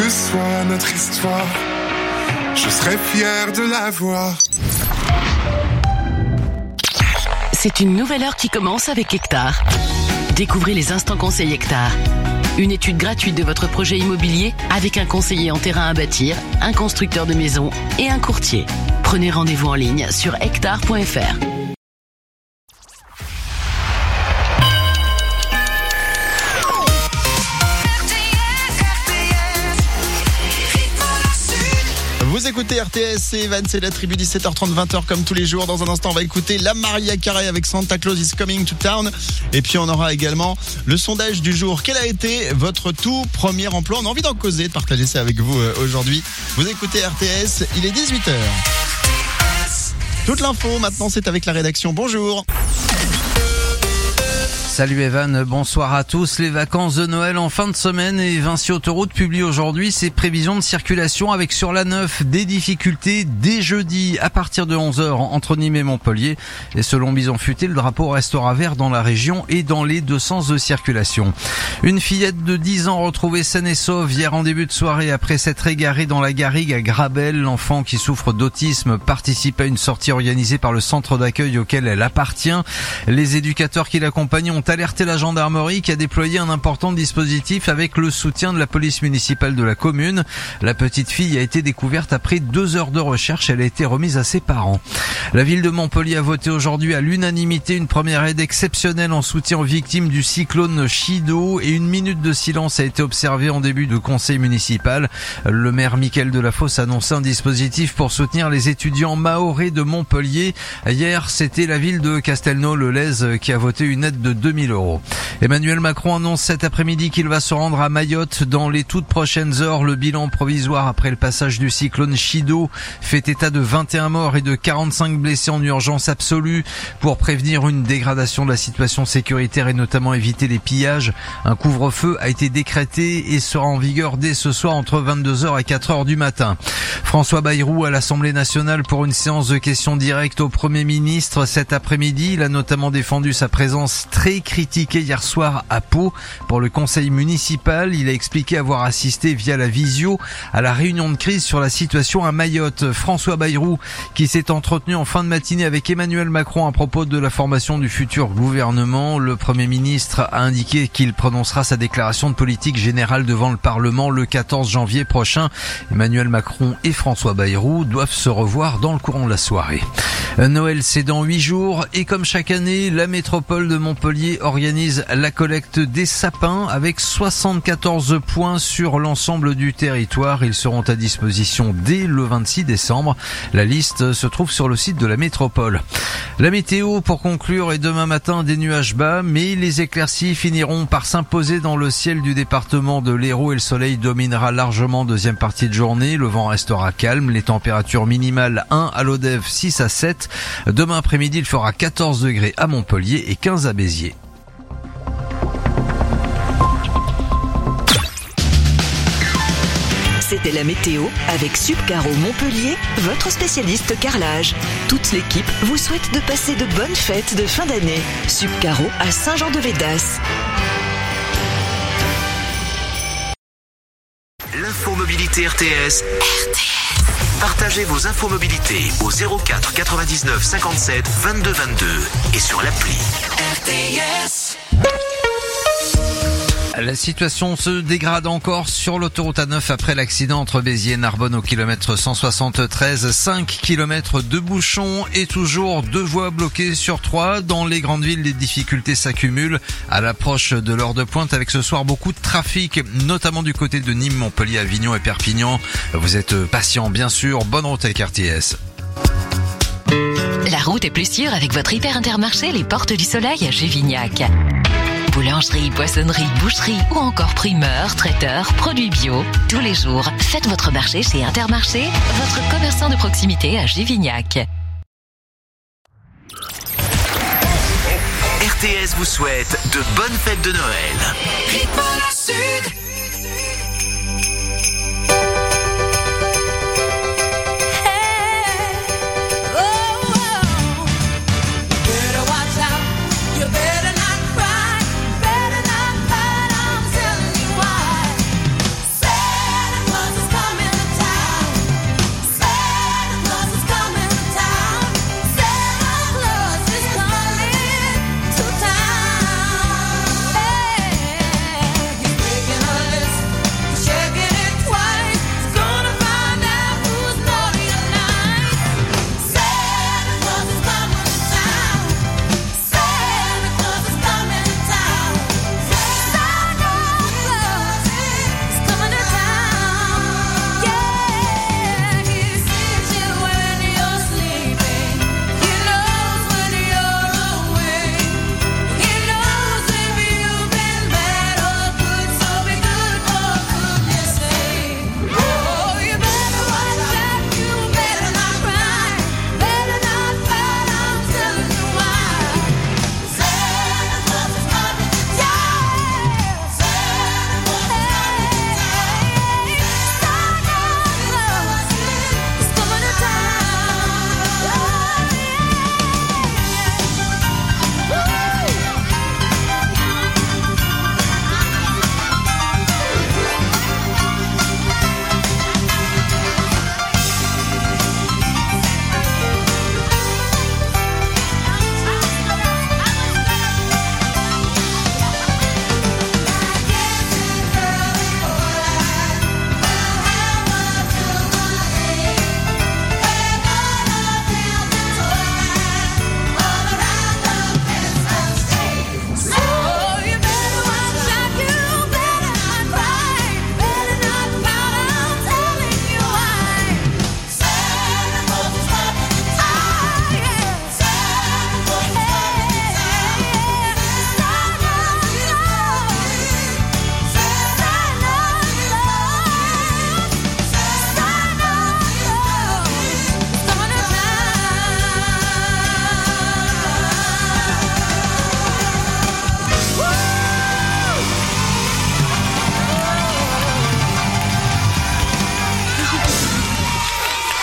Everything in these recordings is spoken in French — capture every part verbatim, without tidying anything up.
que soit notre histoire, je serais fier de la voir. C'est une nouvelle heure qui commence avec Hectare. Découvrez les instants conseils Hectare. Une étude gratuite de votre projet immobilier avec un conseiller en terrain à bâtir, un constructeur de maisons et un courtier. Prenez rendez-vous en ligne sur hectare point f r. Vous écoutez R T S, c'est Evan, c'est la tribu, dix-sept heures trente, vingt heures comme tous les jours. Dans un instant, on va écouter la Mariah Carey avec Santa Claus is Coming to Town. Et puis on aura également le sondage du jour. Quel a été votre tout premier emploi? On a envie d'en causer, de partager ça avec vous euh, aujourd'hui. Vous écoutez R T S, il est dix-huit heures. Toute l'info, maintenant, c'est avec la rédaction. Bonjour. Salut Evan, bonsoir à tous. Les vacances de Noël en fin de semaine et Vinci Autoroute publie aujourd'hui ses prévisions de circulation avec sur la neuf des difficultés dès jeudi à partir de onze heures entre Nîmes et Montpellier. Et selon Bison Futé, le drapeau restera vert dans la région et dans les deux sens de circulation. Une fillette de dix ans retrouvée saine et sauve hier en début de soirée après s'être égarée dans la garrigue à Grabel. L'enfant qui souffre d'autisme participe à une sortie organisée par le centre d'accueil auquel elle appartient. Les éducateurs qui l'accompagnent ont alerté la gendarmerie qui a déployé un important dispositif avec le soutien de la police municipale de la commune. La petite fille a été découverte après deux heures de recherche. Elle a été remise à ses parents. La ville de Montpellier a voté aujourd'hui à l'unanimité une première aide exceptionnelle en soutien aux victimes du cyclone Chido et une minute de silence a été observée en début de conseil municipal. Le maire Mickaël Delafosse a annoncé un dispositif pour soutenir les étudiants mahorais de Montpellier. Hier, c'était la ville de Castelnau-le-Lez qui a voté une aide de deux mille euros. Emmanuel Macron annonce cet après-midi qu'il va se rendre à Mayotte dans les toutes prochaines heures. Le bilan provisoire après le passage du cyclone Chido fait état de vingt et un morts et de quarante-cinq blessés en urgence absolue. Pour prévenir une dégradation de la situation sécuritaire et notamment éviter les pillages, un couvre-feu a été décrété et sera en vigueur dès ce soir entre vingt-deux heures et quatre heures du matin. François Bayrou à l'Assemblée nationale pour une séance de questions directes au Premier ministre cet après-midi. Il a notamment défendu sa présence très critiqué hier soir à Pau pour le conseil municipal. Il a expliqué avoir assisté via la visio à la réunion de crise sur la situation à Mayotte. François Bayrou qui s'est entretenu en fin de matinée avec Emmanuel Macron à propos de la formation du futur gouvernement. Le Premier ministre a indiqué qu'il prononcera sa déclaration de politique générale devant le Parlement le quatorze janvier prochain. Emmanuel Macron et François Bayrou doivent se revoir dans le courant de la soirée. Noël, c'est dans huit jours et comme chaque année, la métropole de Montpellier organise la collecte des sapins avec soixante-quatorze points sur l'ensemble du territoire. Ils seront à disposition dès le vingt-six décembre. La liste se trouve sur le site de la métropole. La météo pour conclure est demain matin des nuages bas, mais les éclaircies finiront par s'imposer dans le ciel du département de l'Hérault et le soleil dominera largement deuxième partie de journée. Le vent restera calme, les températures minimales un à Lodève, six à sept. Demain après-midi, il fera quatorze degrés à Montpellier et quinze à Béziers. C'était la météo avec Subcaro Montpellier, votre spécialiste carrelage. Toute l'équipe vous souhaite de passer de bonnes fêtes de fin d'année. Subcaro à Saint-Jean-de-Védas. L'infomobilité R T S. R T S. Partagez vos infomobilités au zéro quatre quatre-vingt-dix-neuf cinquante-sept vingt-deux vingt-deux et sur l'appli. R T S. La situation se dégrade encore sur l'autoroute A neuf après l'accident entre Béziers et Narbonne au kilomètre cent soixante-treize. cinq kilomètres de bouchons et toujours deux voies bloquées sur trois. Dans les grandes villes, les difficultés s'accumulent à l'approche de l'heure de pointe avec ce soir beaucoup de trafic, notamment du côté de Nîmes, Montpellier, Avignon et Perpignan. Vous êtes patient, bien sûr. Bonne route avec R T S. La route est plus sûre avec votre Hyper Intermarché Les Portes du Soleil à Gévignac. Boulangerie, poissonnerie, boucherie ou encore primeur, traiteur, produits bio. Tous les jours, faites votre marché chez Intermarché, votre commerçant de proximité à Gévignac. R T S vous souhaite de bonnes fêtes de Noël. Rythme à la Sud.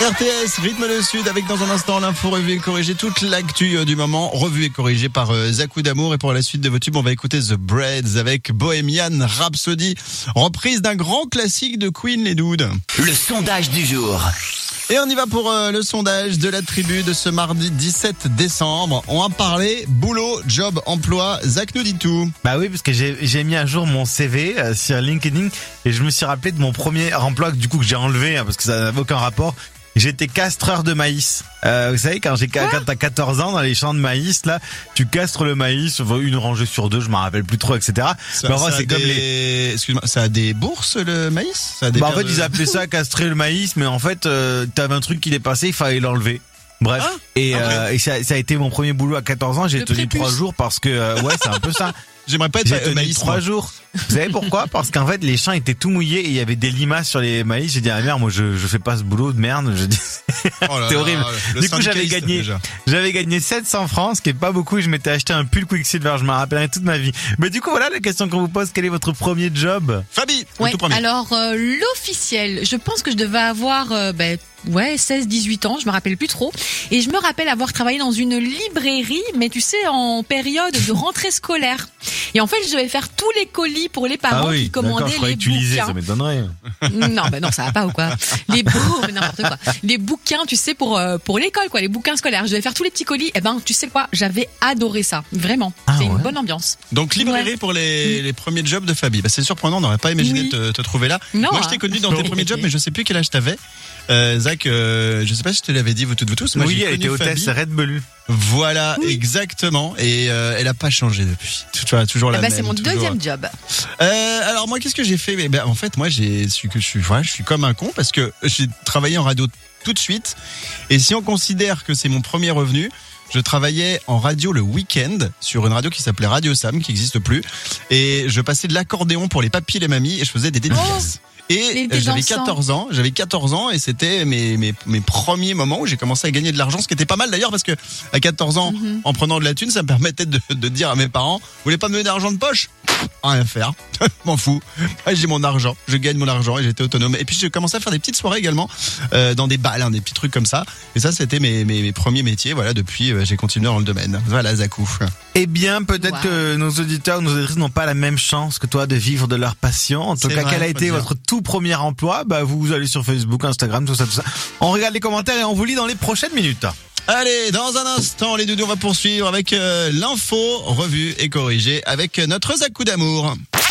R T S, rythme le sud, avec dans un instant l'info revue et corrigée, toute l'actu du moment, revue et corrigée par Zakou d'amour. Et pour la suite de vos tubes, on va écouter The Breads avec Bohemian Rhapsody, reprise d'un grand classique de Queen, les dudes. Le sondage du jour. Et on y va pour euh, le sondage de la tribu de ce mardi dix-sept décembre. On va parler boulot, job, emploi. Zach nous dit tout. Bah oui, parce que j'ai, j'ai mis à jour mon C V euh, sur LinkedIn et je me suis rappelé de mon premier emploi du coup que j'ai enlevé hein, parce que ça n'avait aucun rapport. J'étais castreur de maïs. Euh, vous savez, quand j'ai quand t'as quatorze ans dans les champs de maïs, là, tu castres le maïs, une rangée sur deux, je m'en rappelle plus trop, et cetera. Ça, Mais en vrai, ça c'est des... comme les. Excuse-moi, ça a des bourses le maïs ça a des Bah en fait, de... ils appelaient ça castrer le maïs, mais en fait, euh, t'avais un truc qui dépassait, il fallait l'enlever. Bref, ah, et, okay. euh, et ça, ça a été mon premier boulot à quatorze ans. J'ai le tenu trois jours parce que euh, ouais, c'est un peu ça. J'aimerais pas être J'ai tenu maïs trois jours. Vous savez pourquoi? Parce qu'en fait, les champs étaient tout mouillés et il y avait des limaces sur les maïs. J'ai dit à la mère, moi, je, je fais pas ce boulot de merde. Je dis, oh là c'est là, horrible. Du coup, j'avais gagné, déjà. j'avais gagné sept cents francs, ce qui est pas beaucoup. Je m'étais acheté un pull Quicksilver. Je m'en rappellerai toute ma vie. Mais du coup, voilà la question qu'on vous pose. Quel est votre premier job? Fabi, ouais, tout premier. Alors, euh, l'officiel, je pense que je devais avoir, euh, ben, ouais, seize dix-huit ans, je me rappelle plus trop. Et je me rappelle avoir travaillé dans une librairie, mais tu sais, en période de rentrée scolaire. Et en fait, je devais faire tous les colis pour les parents ah oui, qui commandaient les tu lisais, bouquins. Ça m'étonnerait. Non, ben non, ça va pas ou quoi. Les bou- n'importe quoi. Les bouquins, tu sais, pour euh, pour l'école, quoi, les bouquins scolaires. Je devais faire tous les petits colis. Eh ben, tu sais quoi, j'avais adoré ça, vraiment. Ah c'est ouais. une bonne ambiance. Donc librairie ouais. pour les, les premiers jobs de Fabi. Bah, c'est surprenant, on n'aurait pas imaginé oui. te, te trouver là. Non, Moi, je t'ai connu dans tes premiers jobs, mais je sais plus quel âge t'avais. Euh, Zach, euh, je sais pas si je te l'avais dit, vous toutes, vous tous. Moi, oui, j'ai elle connu était hôtesse Fabi. Red Bull. Voilà, oui. exactement. Et euh, elle a pas changé depuis. Tu vois, toujours la Eh ben, même. c'est mon toujours... deuxième job. Euh, alors moi, qu'est-ce que j'ai fait? Mais ben, en fait, moi, j'ai su que je suis, voilà, je suis comme un con parce que j'ai travaillé en radio tout de suite. Et si on considère que c'est mon premier revenu, je travaillais en radio le week-end sur une radio qui s'appelait Radio Sam, qui n'existe plus. Et je passais de l'accordéon pour les papis et les mamies et je faisais des dédicaces. Oh Et Les j'avais dansants. quatorze ans, j'avais quatorze ans et c'était mes, mes, mes premiers moments où j'ai commencé à gagner de l'argent, ce qui était pas mal d'ailleurs parce que à quatorze ans, mm-hmm. en prenant de la thune, ça me permettait de, de dire à mes parents, vous voulez pas me donner d'argent de poche? Rien à faire, m'en fous. J'ai mon argent, je gagne mon argent et j'étais autonome. Et puis j'ai commencé à faire des petites soirées également euh, dans des balles, hein, des petits trucs comme ça. Et ça, c'était mes, mes, mes premiers métiers. Voilà, depuis euh, j'ai continué dans le domaine. Voilà, Zakou. Eh bien, peut-être wow. que nos auditeurs, nos auditrices n'ont pas la même chance que toi de vivre de leur passion. En tout C'est cas, vrai, quel a faut été dire. votre tout premier emploi? Bah, vous, vous allez sur Facebook, Instagram, tout ça, tout ça. On regarde les commentaires et on vous lit dans les prochaines minutes. Allez, dans un instant, les doudous, on va poursuivre avec euh, l'info revue et corrigée avec notre Zakou d'amour.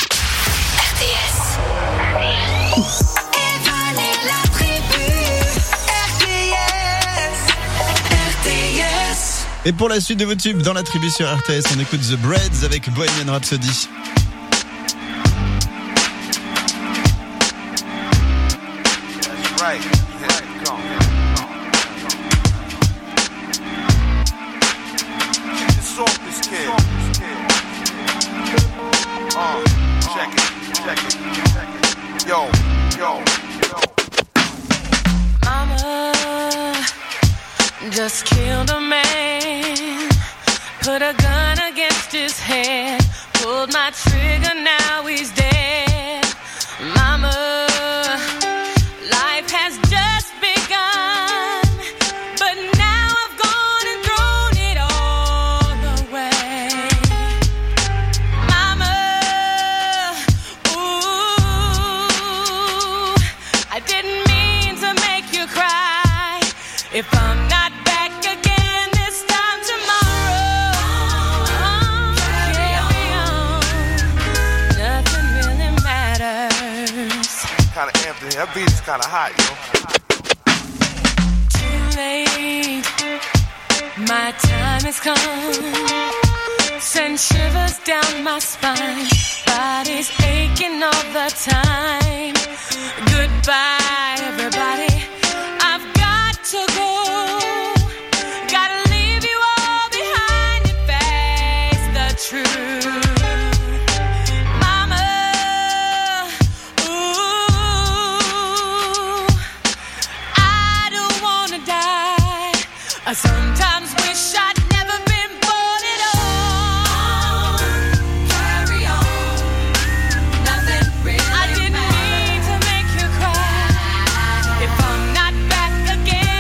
R T S. Evan et la tribu. R T S. R T S. Et pour la suite de vos tubes dans la tribu sur R T S, on écoute The Breads avec Bohemian Rhapsody. Right. Yeah, come. It's off this kid. Uh, check it, check it, check it. Yo, yo, yo. Mama just killed a man. Put a gun against his head. Pulled my trigger, now he's dead. Mama, life has just begun, but now I've gone and thrown it all away. Mama, ooh, I didn't mean to make you cry. If I'm not back again this time tomorrow, carry on, nothing really matters. Kinda amped in here. That beat is kinda hot, yo. Too late, my time has come. Send shivers down my spine. Body's aching all the time. Goodbye, everybody. I've got to go. Gotta leave you all behind and face the truth. I sometimes wish I'd never been born at all. Carry on, nothing really I didn't matters. Mean to make you cry. If I'm not back again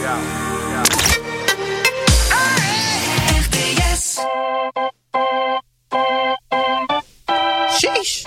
R T S. Sheesh.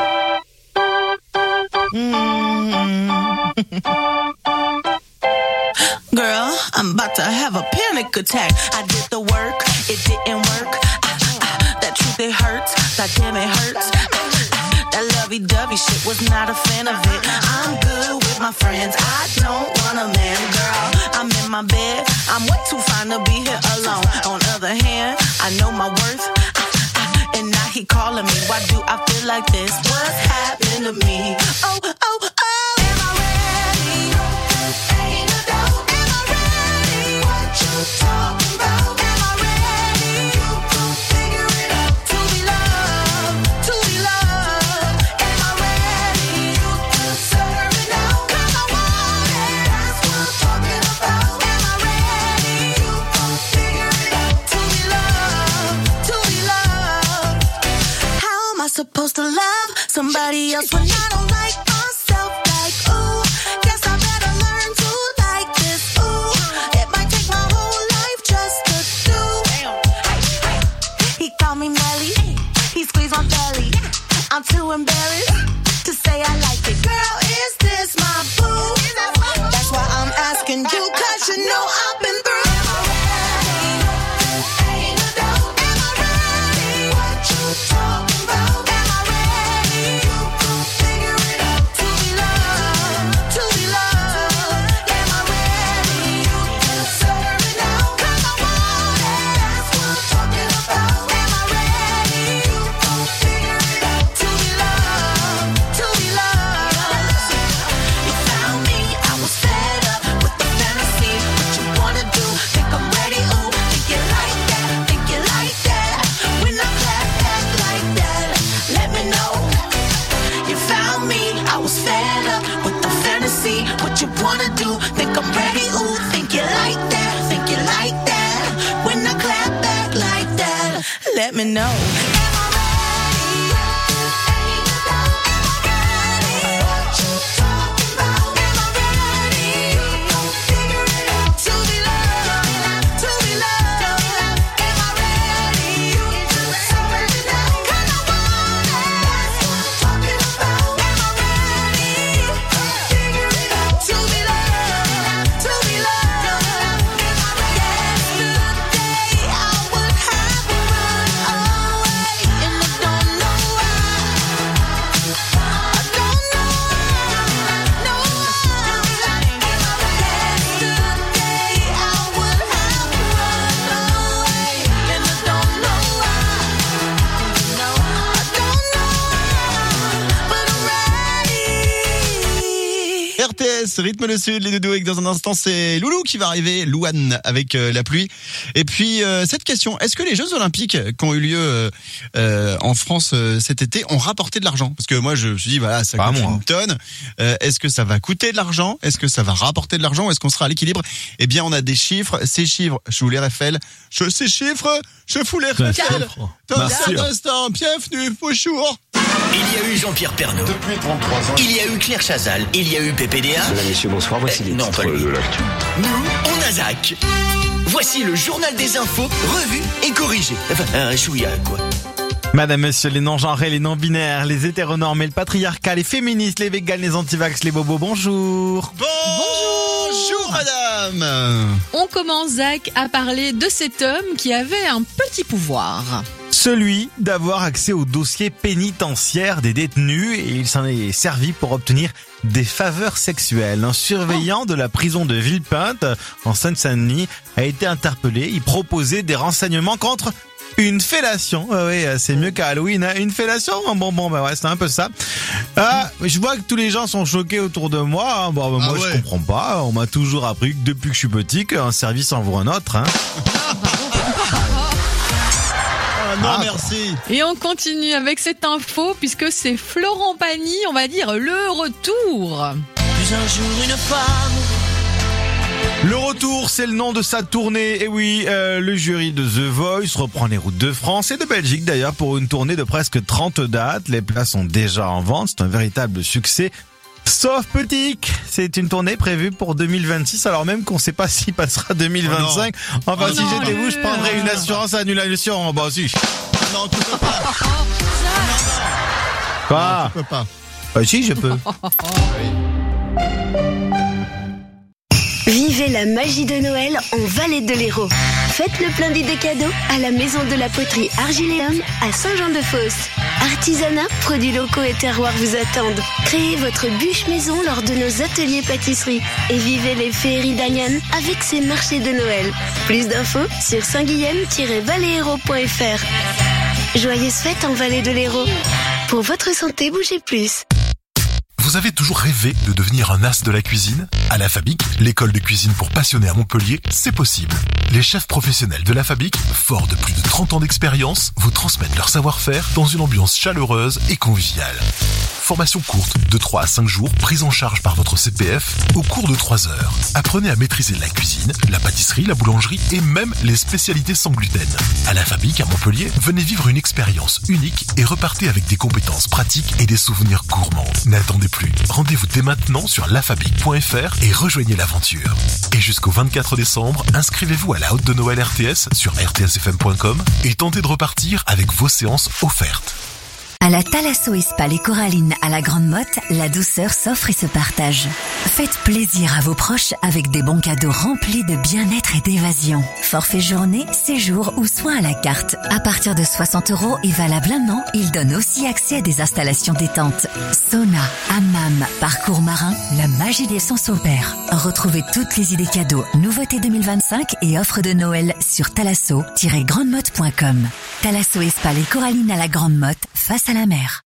Girl, I'm about to have a panic attack. I did the work, it didn't work. Ah, ah, that truth, it hurts. That damn, it hurts. That lovey-dovey shit, was not a fan of it. I'm good with my friends, I don't want a man, girl. I'm in my bed, I'm way too fine to be here alone. On other hand, I know my worth, ah, ah, and now he calling me. Why do I feel like this? What's happened to me? Oh, oh, oh. Am I ready? Ain't no doubt. Am I ready? What you talking about? Am I ready? You gon' figure it out. To be loved, to be loved. Am I ready? You deserve it now. 'Cause I want it. That's what I'm talking about. Am I ready? You gon' figure it out. To be loved, to be loved. How am I supposed to love somebody else when I don't like myself? Like, ooh, guess I better learn to like this. Ooh, it might take my whole life just to do. He called me Melly, he squeezed my belly. I'm too embarrassed to say I like it. Girl, is this my boo? That's why I'm asking you, 'cause you know I've been through. Am I ready? Ain't no doubt. Am I ready? What you talking about? Am I ready? You gon' figure it out. To be loved, to be loved. Am I ready? You deserve it now. 'Cause I want it. That's what I'm talking about. Am I ready? You gon' figure it out. To be loved, to be loved. You found me, I was fed up with the fantasy. What you wanna do? Think I'm ready? Ooh, think you like that? Think you like that? When I clap back like that, let me know. You found me, I was fed up with the fantasy. What you wanna do? Think I'm ready? Ooh, think you like that? Think you like that? When I clap back like that, let me know. Am I ready? Ain't no doubt. Am I ready? What you talking about? Am I ready? You gon' figure it out. To be loved, to be loved. Am I ready? You deserve it now. 'Cause I want it. That's what I'm talking about. Am I ready? Figure it out. To be loved, to be loved. Yesterday I would have run away, and I don't know why. I don't know why. No why. Yesterday I would have run away, and I don't know why. No, I don't know why, but I'm ready. R T S, rythme le sud, les doudous, et dans un instant c'est Loulou qui va arriver, Louane avec euh, la pluie. Et puis euh, cette question, est-ce que les Jeux Olympiques qui ont eu lieu euh, euh, en France euh, cet été ont rapporté de l'argent? Parce que moi je me suis dit voilà, ça Pas coûte moi. une tonne. Euh, est-ce que ça va coûter de l'argent? Est-ce que ça va rapporter de l'argent? Ou est-ce qu'on sera à l'équilibre? Eh bien on a des chiffres, ces chiffres, je vous les réfèle. Je ces chiffres, je vous les réfèle. Dans Merci. un instant, bienvenue, bonjour. Il y a eu Jean-Pierre Pernaut. Depuis trente-trois ans. Il y a eu Claire Chazal. Il y a eu P P D A. Mesdames, messieurs, bonsoir. Voici les non, titres pas lui. de l'actu. Nous, on a Zach. Voici le journal des infos, revu et corrigé. Enfin, un chouïa, quoi. Madame, monsieur, les non-genrés, les non-binaires, les hétéronormés, le patriarcat, les féministes, les véganes, les antivax, les bobos, bonjour. Bonjour madame. On commence, Zach, à parler de cet homme qui avait un petit pouvoir. Celui d'avoir accès au dossier pénitentiaire des détenus, et il s'en est servi pour obtenir des faveurs sexuelles. Un surveillant de la prison de Villepinte, en Seine-Saint-Denis, a été interpellé. Il proposait des renseignements contre une fellation. Ah oui, c'est mieux qu'à Halloween, hein. Une fellation. Bon, bon, bah ouais, c'est un peu ça. Ah, je vois que tous les gens sont choqués autour de moi. Hein. Bon, bah, moi, Ah ouais. je comprends pas. On m'a toujours appris que depuis que je suis petit, qu'un service en vaut un autre. Hein. Ah non, Ah, merci. Et on continue avec cette info puisque c'est Florent Pagny, on va dire le retour. Plus un jour une femme. Le retour, c'est le nom de sa tournée. Et oui, euh, le jury de The Voice reprend les routes de France et de Belgique d'ailleurs pour une tournée de presque trente dates. Les places sont déjà en vente, c'est un véritable succès. Sauf Boutique, c'est une tournée prévue pour deux mille vingt-six, alors même qu'on sait pas s'il passera deux mille vingt-cinq. Oh enfin, oh si non, j'étais vous, je prendrais une assurance annulation. Bah si. Non, tu peux pas. Quoi? Non, tu peux pas. Bah si, je peux. Vivez la magie de Noël en Vallée de l'Hérault. Faites le plein d'idées cadeaux à la maison de la poterie Argiléum à Saint-Jean-de-Fosse. Artisanat, produits locaux et terroirs vous attendent. Créez votre bûche maison lors de nos ateliers pâtisserie et vivez les féeries d'Agnan avec ses marchés de Noël. Plus d'infos sur saint guillaume tiret vallée hérault point f r. Joyeuses fêtes en Vallée de l'Hérault. Pour votre santé, bougez plus. Vous avez toujours rêvé de devenir un as de la cuisine? À La Fabique, l'école de cuisine pour passionnés à Montpellier, c'est possible. Les chefs professionnels de La Fabique, forts de plus de trente ans d'expérience, vous transmettent leur savoir-faire dans une ambiance chaleureuse et conviviale. Formation courte de trois à cinq jours, prise en charge par votre C P F au cours de trois heures. Apprenez à maîtriser la cuisine, la pâtisserie, la boulangerie et même les spécialités sans gluten. À La Fabique, à Montpellier, venez vivre une expérience unique et repartez avec des compétences pratiques et des souvenirs gourmands. N'attendez plus. Rendez-vous dès maintenant sur lafabique point f r et rejoignez l'aventure. Et jusqu'au vingt-quatre décembre, inscrivez-vous à la Haute de Noël R T S sur r t s f m point com et tentez de repartir avec vos séances offertes. À la Thalasso et Spa Les Corallines à la Grande Motte, la douceur s'offre et se partage. Faites plaisir à vos proches avec des bons cadeaux remplis de bien-être et d'évasion. Forfait journée, séjour ou soins à la carte. À partir de soixante euros et valable un an, il donne aussi accès à des installations détentes. Sauna, hammam, parcours marin, la magie des sens opère. Retrouvez toutes les idées cadeaux, nouveautés deux mille vingt-cinq et offres de Noël sur thalasso tiret grande motte point com. Thalasso et Spa Les Corallines à la Grande Motte, face à la mer.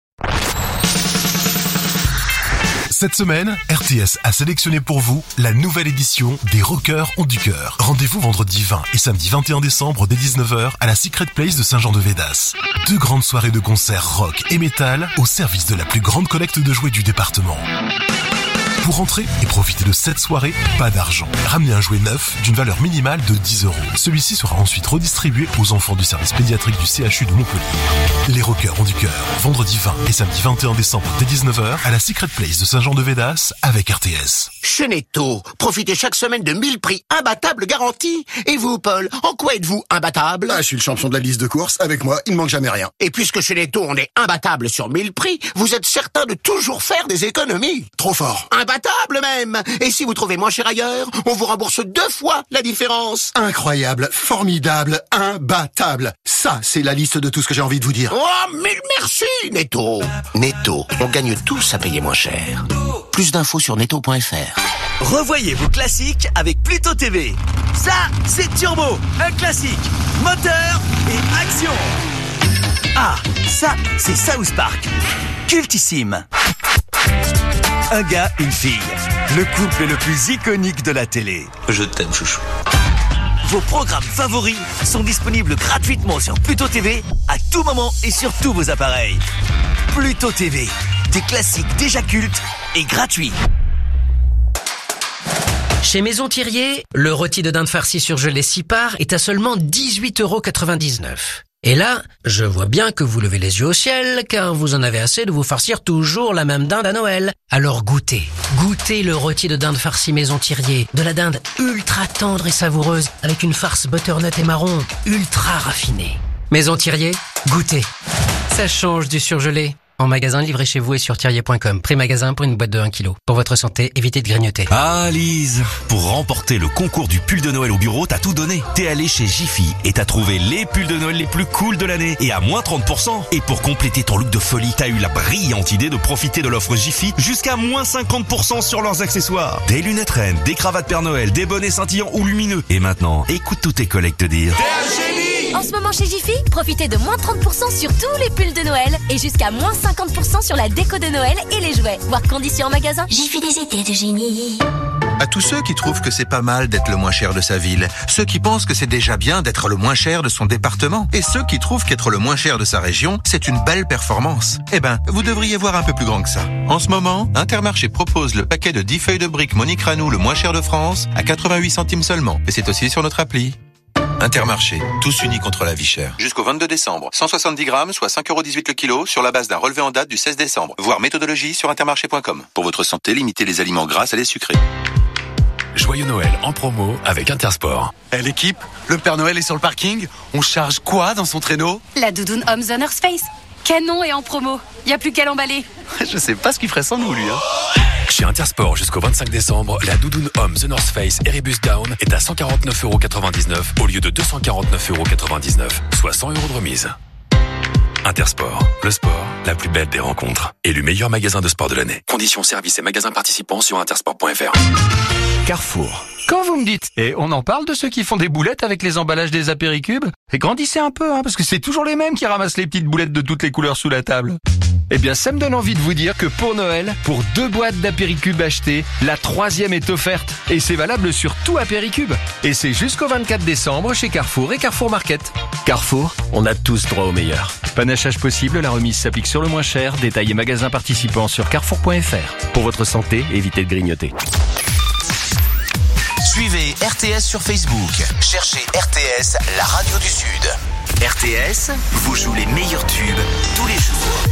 Cette semaine, R T S a sélectionné pour vous la nouvelle édition des Rockers ont du cœur. Rendez-vous vendredi vingt et samedi vingt et un décembre dès dix-neuf heures à la Secret Place de Saint-Jean-de-Védas. Deux grandes soirées de concerts rock et métal au service de la plus grande collecte de jouets du département. Pour entrer et profiter de cette soirée, pas d'argent. Ramenez un jouet neuf d'une valeur minimale de dix euros. Celui-ci sera ensuite redistribué aux enfants du service pédiatrique du C H U de Montpellier. Les Rockers ont du cœur. Vendredi vingt et samedi vingt et un décembre dès dix-neuf heures à la Secret Place de Saint-Jean-de-Védas avec R T S. Chez Netto, profitez chaque semaine de mille prix imbattables garantis. Et vous, Paul, en quoi êtes-vous imbattable? Ah, je suis le champion de la liste de courses. Avec moi, il ne manque jamais rien. Et puisque chez Netto, on est imbattable sur mille prix, vous êtes certain de toujours faire des économies. Trop fort. Imbattable même. Et si vous trouvez moins cher ailleurs, on vous rembourse deux fois la différence. Incroyable, formidable, imbattable. Ça, c'est la liste de tout ce que j'ai envie de vous dire. Oh, mais merci, Netto. Netto, on gagne tous à payer moins cher. Plus d'infos sur netto point f r. Revoyez vos classiques avec Pluto T V. Ça, c'est Turbo, un classique. Moteur et action. Ah, ça, c'est South Park. Cultissime. Un gars, une fille. Le couple le plus iconique de la télé. Je t'aime, chouchou. Vos programmes favoris sont disponibles gratuitement sur Pluto T V à tout moment et sur tous vos appareils. Pluto T V, des classiques déjà cultes et gratuits. Chez Maison Thirier, le rôti de dinde farci surgelé six parts est à seulement dix-huit euros quatre-vingt-dix-neuf. Et là, je vois bien que vous levez les yeux au ciel, car vous en avez assez de vous farcir toujours la même dinde à Noël. Alors goûtez, goûtez le rôti de dinde farci Maison Thirier, de la dinde ultra tendre et savoureuse, avec une farce butternut et marron, ultra raffinée. Maison Thirier, goûtez. Ça change du surgelé. En magasin, livré chez vous et sur thirier point com. Prix magasin pour une boîte de un kilo. Pour votre santé, évitez de grignoter. Ah Lise, pour remporter le concours du pull de Noël au bureau, t'as tout donné. T'es allé chez Jiffy et t'as trouvé les pulls de Noël les plus cool de l'année et à moins trente pour cent. Et pour compléter ton look de folie, t'as eu la brillante idée de profiter de l'offre Jiffy jusqu'à moins cinquante pour cent sur leurs accessoires. Des lunettes reines, des cravates Père Noël, des bonnets scintillants ou lumineux. Et maintenant, écoute tous tes collègues te dire... T'es un génie! En ce moment chez Jiffy, profitez de moins trente pour cent sur tous les pulls de Noël et jusqu'à moins cinquante pour cent sur la déco de Noël et les jouets. Voir conditions en magasin. Jiffy, des étés de génie. À tous ceux qui trouvent que c'est pas mal d'être le moins cher de sa ville, ceux qui pensent que c'est déjà bien d'être le moins cher de son département, et ceux qui trouvent qu'être le moins cher de sa région, c'est une belle performance. Eh ben, vous devriez voir un peu plus grand que ça. En ce moment, Intermarché propose le paquet de dix feuilles de briques Monique Ranou le moins cher de France à quatre-vingt-huit centimes seulement. Et c'est aussi sur notre appli. Intermarché, tous unis contre la vie chère. Jusqu'au vingt-deux décembre, cent soixante-dix grammes, soit cinq euros dix-huit le kilo, sur la base d'un relevé en date du seize décembre. Voir méthodologie sur intermarché point com. Pour votre santé, limitez les aliments gras et les sucrés. Joyeux Noël en promo avec Intersport. Eh l'équipe, le Père Noël est sur le parking. On charge quoi dans son traîneau? La doudoune Homme The North Face. Canon et en promo. Y a plus qu'à l'emballer. Je sais pas ce qu'il ferait sans nous, lui. Hein. Chez Intersport jusqu'au vingt-cinq décembre, la doudoune Homme The North Face Erebus Down est à cent quarante-neuf euros quatre-vingt-dix-neuf au lieu de deux cent quarante-neuf euros quatre-vingt-dix-neuf, soit cent euros de remise. Intersport, le sport, la plus belle des rencontres. Élu meilleur magasin de sport de l'année. Conditions, services et magasins participants sur intersport point f r. Carrefour. Quand vous me dites, et on en parle de ceux qui font des boulettes avec les emballages des apéricubes, et grandissez un peu, hein, parce que c'est toujours les mêmes qui ramassent les petites boulettes de toutes les couleurs sous la table. Eh bien, ça me donne envie de vous dire que pour Noël, pour deux boîtes d'apéricubes achetées, la troisième est offerte. Et c'est valable sur tout apéricube. Et c'est jusqu'au vingt-quatre décembre chez Carrefour et Carrefour Market. Carrefour, on a tous droit au meilleur. Panachage possible, la remise s'applique sur le moins cher. Détails et magasins participants sur carrefour point f r. Pour votre santé, évitez de grignoter. Suivez R T S sur Facebook. Cherchez R T S, la radio du Sud. R T S vous joue les meilleurs tubes tous les jours.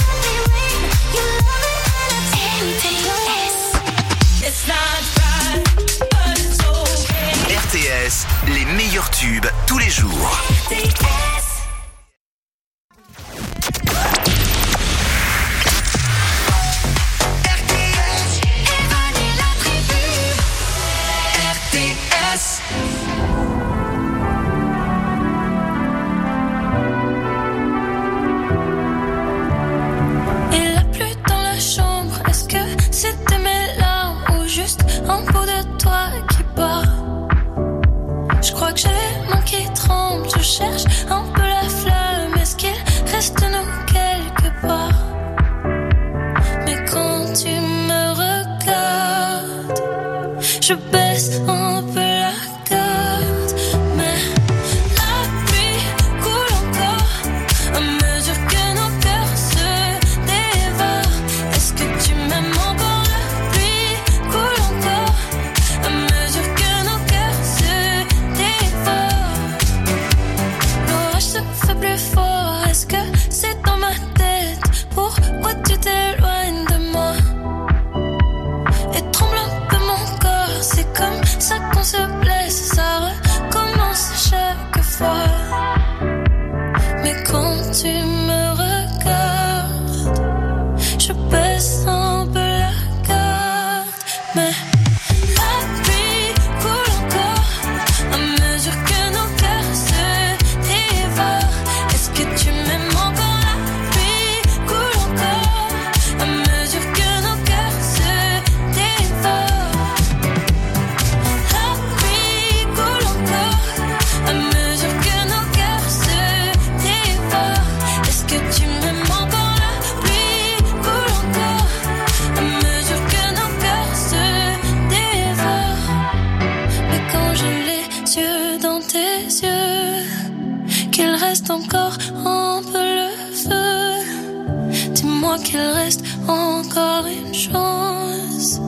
R T S, les meilleurs tubes tous les jours. Il a plu dans la chambre. Est-ce que c'était mes larmes ou juste un bout de toi qui bat? Je crois que j'ai les mains qui tremblent. Je cherche un peu la flamme. Est-ce qu'il reste nous quelque part? Mais quand tu me regardes, je baisse un peu la garde. Mais la pluie coule encore à mesure que nos cœurs se dévorent. Est-ce que tu m'aimes encore? La pluie coule encore à mesure que nos cœurs se dévorent. L'orage se fait plus fort. Est-ce que c'est dans ma tête? Pourquoi tu t'éloignes de moi? Et tremble un peu mon corps. C'est comme ça qu'on se blesse. Ça recommence chaque fois. Mais quand tu me regardes, je baisse un peu la garde. Mais la pluie coule encore à mesure que nos cœurs se dévorent. Est-ce que tu m'aimes encore? La pluie coule encore à mesure que nos cœurs se dévorent. La pluie coule encore à mesure que nos cœurs se dévorent. Est-ce que tu m'aimes encore? La pluie coule encore à mesure que nos cœurs se dévorent. Mais quand j'ai les yeux dans tes yeux, qu'il reste encore un peu le feu, dis-moi qu'il reste encore une chance.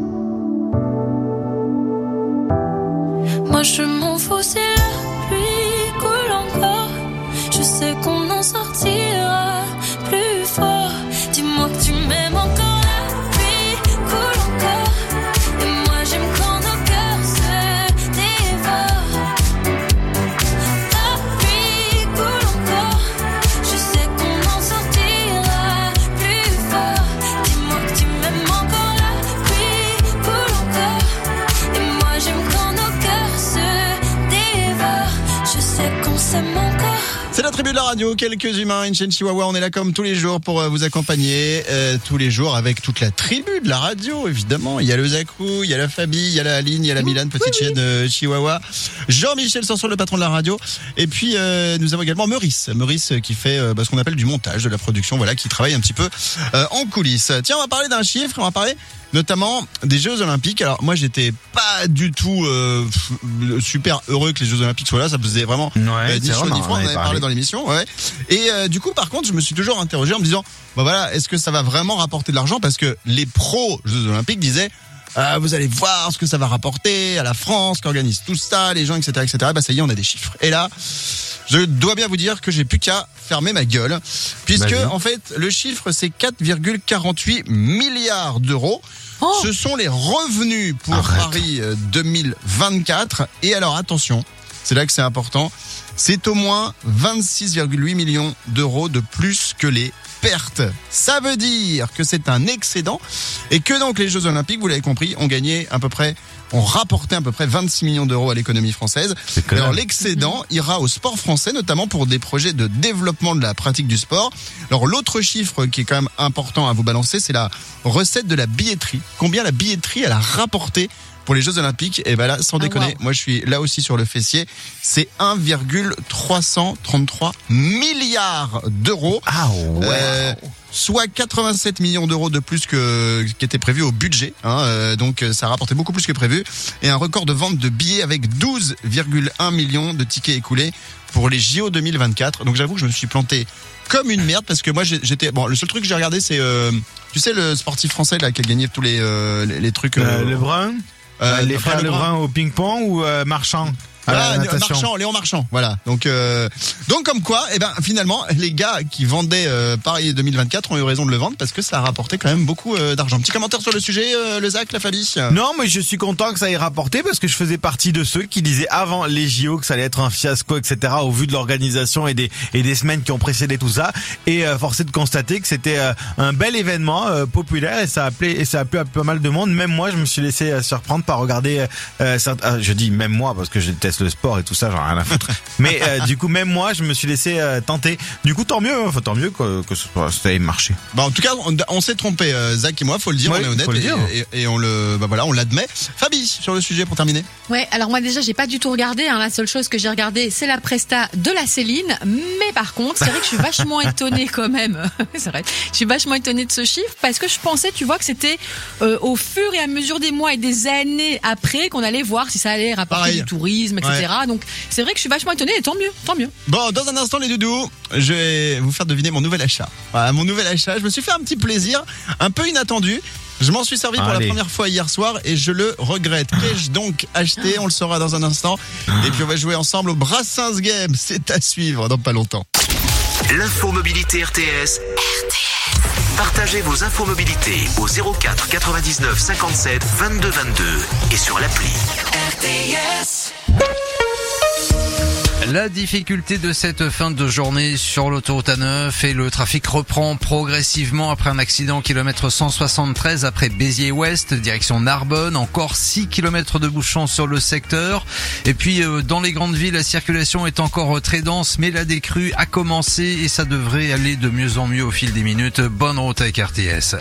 Moi je m'en fous si la pluie coule encore. Je sais qu'on en sortira plus fort. Dis-moi que tu m'aimes encore. La pluie coule encore. Et moi j'aime quand nos cœurs se dévorent. La pluie coule encore. Je sais qu'on en sortira plus fort. Dis-moi que tu m'aimes encore. La pluie coule encore. Et moi j'aime quand nos cœurs se dévorent. Je sais qu'on s'aime encore. C'est la tribu de la radio, quelques humains, Inchen Chihuahua, on est là comme tous les jours pour euh, vous accompagner, euh, tous les jours avec toute la tribu de la radio, évidemment. Il y a le Zakou, il y a la Fabi, il y a la Aline, il y a la Milan, petite chienne euh, Chihuahua, Jean-Michel Sanson, le patron de la radio, et puis euh, nous avons également Meurice, Meurice qui fait euh, bah, ce qu'on appelle du montage, de la production, voilà, qui travaille un petit peu euh, en coulisses. Tiens, on va parler d'un chiffre, on va parler notamment des Jeux Olympiques. Alors moi j'étais pas du tout euh, super heureux que les Jeux Olympiques soient là, ça me faisait vraiment Ouais, euh, ni c'est chaud vrai, ni on en froid, on en avait avait parlé parlé. dans l'émission, ouais. Et euh, du coup par contre je me suis toujours interrogé en me disant bah voilà, est-ce que ça va vraiment rapporter de l'argent, parce que les pros Jeux Olympiques disaient Euh, vous allez voir ce que ça va rapporter à la France, qui organise tout ça, les gens, et cetera, et cetera. Bah ça y est, on a des chiffres. Et là, je dois bien vous dire que j'ai plus qu'à fermer ma gueule, puisque Vas-y. en fait, le chiffre c'est quatre virgule quarante-huit milliards d'euros. Oh. Ce sont les revenus pour Arrête. Paris euh, deux mille vingt-quatre. Et alors attention, c'est là que c'est important, c'est au moins vingt-six virgule huit millions d'euros de plus que les pertes. Ça veut dire que c'est un excédent et que donc les Jeux Olympiques, vous l'avez compris, ont gagné à peu près, ont rapporté à peu près vingt-six millions d'euros à l'économie française. Alors l'excédent ira au sport français, notamment pour des projets de développement de la pratique du sport. Alors l'autre chiffre qui est quand même important à vous balancer, c'est la recette de la billetterie. Combien la billetterie elle a rapporté pour les Jeux Olympiques? Et ben là, sans déconner, wow. moi je suis là aussi sur le fessier, c'est un virgule trois cent trente-trois milliards d'euros. Ah ouais. Euh, soit quatre-vingt-sept millions d'euros de plus que qui était prévu au budget. Hein, euh, donc ça a rapporté beaucoup plus que prévu. Et un record de vente de billets avec douze virgule un millions de tickets écoulés pour les J O deux mille vingt-quatre. Donc j'avoue que je me suis planté comme une merde parce que moi j'étais bon. Le seul truc que j'ai regardé c'est euh, tu sais le sportif français là qui a gagné tous les euh, les, les trucs. Euh, Euh, Lebrun, euh, les enfin, frères Lebrun. Lebrun au ping-pong ou euh, Marchand à la Ah, natation. Marchand, Léon Marchand, voilà. Donc, euh, donc comme quoi, eh ben finalement, les gars qui vendaient euh, Paris deux mille vingt-quatre ont eu raison de le vendre parce que ça a rapporté quand même beaucoup euh, d'argent. Petit commentaire sur le sujet, euh, le Zach, la Fabi. Non, mais je suis content que ça ait rapporté parce que je faisais partie de ceux qui disaient avant les J O que ça allait être un fiasco, et cetera. Au vu de l'organisation et des et des semaines qui ont précédé tout ça, et euh, force est de constater que c'était euh, un bel événement euh, populaire et ça a appelé et ça a plu à pas mal de monde. Même moi, je me suis laissé euh, surprendre par regarder. Euh, certains, euh, je dis même moi parce que je déteste le sport et tout ça, j'en ai rien à foutre. Mais euh, du coup, même moi, je me suis laissé euh, tenter. Du coup, tant mieux, enfin tant mieux que que ça ça ait marché. Bah en tout cas, on, on s'est trompé, euh, Zach et moi, faut le dire, Oui, on est honnête faut le et, dire. et, et on le, bah voilà, on l'admet. Fabi, sur le sujet pour terminer. Ouais, alors moi déjà j'ai pas du tout regardé, hein. La seule chose que j'ai regardé c'est la presta de la Céline, mais par contre c'est vrai que je suis vachement étonnée quand même, c'est vrai, je suis vachement étonnée de ce chiffre parce que je pensais, tu vois, que c'était euh, au fur et à mesure des mois et des années après qu'on allait voir si ça allait rapporter Pareil. du tourisme, et cetera. Ouais. Donc c'est vrai que je suis vachement étonnée et tant mieux, tant mieux. Bon, dans un instant les doudous, je vais vous faire deviner mon nouvel achat. Voilà, mon nouvel achat, je me suis fait un petit plaisir, un peu inattendu. Je m'en suis servi pour Allez. la première fois hier soir et je le regrette. Qu'ai-je donc acheté? On le saura dans un instant. Et puis on va jouer ensemble au Brassens Game. C'est à suivre dans pas longtemps. L'info mobilité R T S. R T S. Partagez vos infos mobilité au zéro quatre quatre-vingt-dix-neuf cinquante-sept vingt-deux vingt-deux et sur l'appli. R T S. La difficulté de cette fin de journée sur l'autoroute A neuf et le trafic reprend progressivement après un accident au kilomètre cent soixante-treize après Béziers-Ouest, direction Narbonne. Encore six kilomètres de bouchons sur le secteur. Et puis euh, dans les grandes villes, la circulation est encore très dense, mais la décrue a commencé et ça devrait aller de mieux en mieux au fil des minutes. Bonne route avec R T S.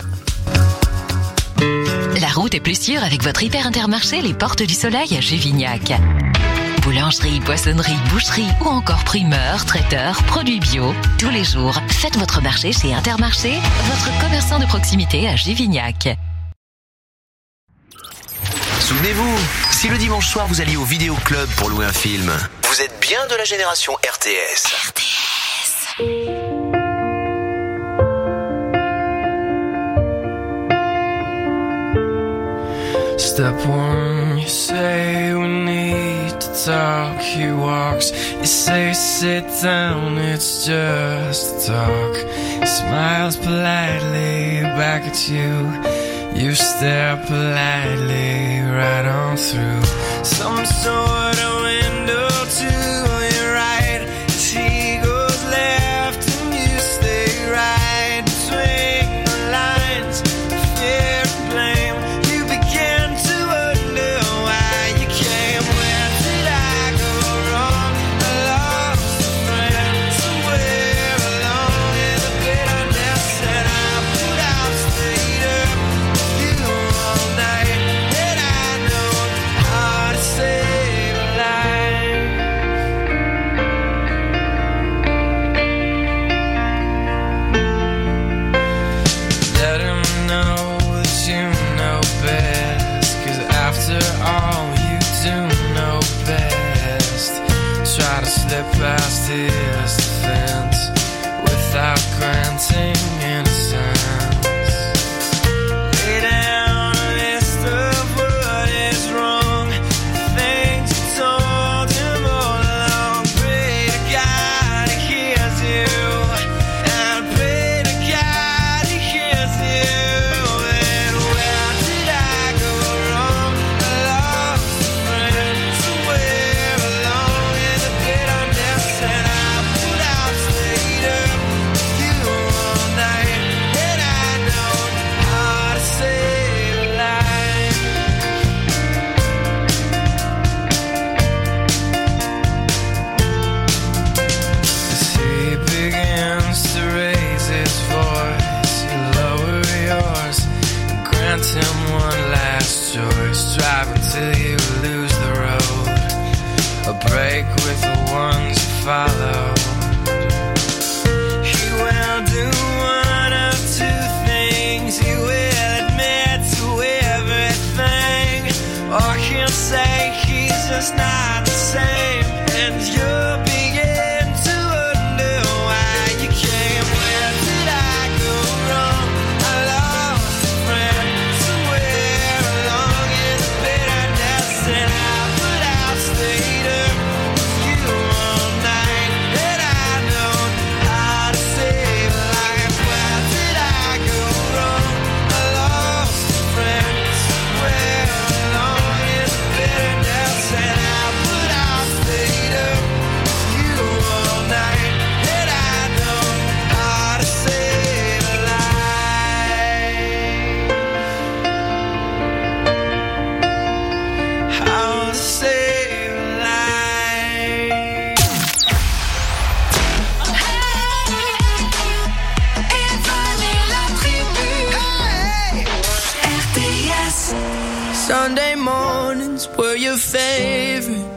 La route est plus sûre avec votre Hyper Intermarché Les Portes du Soleil à Gévignac. Boulangerie, poissonnerie, boucherie ou encore primeur, traiteur, produits bio. Tous les jours, faites votre marché chez Intermarché, votre commerçant de proximité à Gévignac. Souvenez-vous, si le dimanche soir vous alliez au vidéo club pour louer un film, vous êtes bien de la génération R T S. R T S. Step one, you say we need to talk. He walks, you say sit down, it's just talk. He smiles politely back at you. You stare politely right on through some sort of window to your right. She goes left and you stay right between the lines. Fear and blame. You begin to wonder why you came. Where did I go wrong? I lost a friend somewhere along in the bitterness, and I put out straight up you all night. And I know how to save a life. Let him know that you know best, 'cause after all you do know best. Try to slip past his defense without granting innocence. Lay down a list of a break with the ones who follow. He will do one of two things. He will admit to everything, or he'll say he's just not the same, and you'll begin to wonder why you came. Where did I go wrong? I lost a friend somewhere along in the bitterness, and I put out stayed up with you all night, and I know how to save a life. Where did I go wrong? I lost a friend somewhere along in the bitterness, and I put out stayed up with you all night, and I know how to save a life. How to save a life. Sunday mornings were your favorite.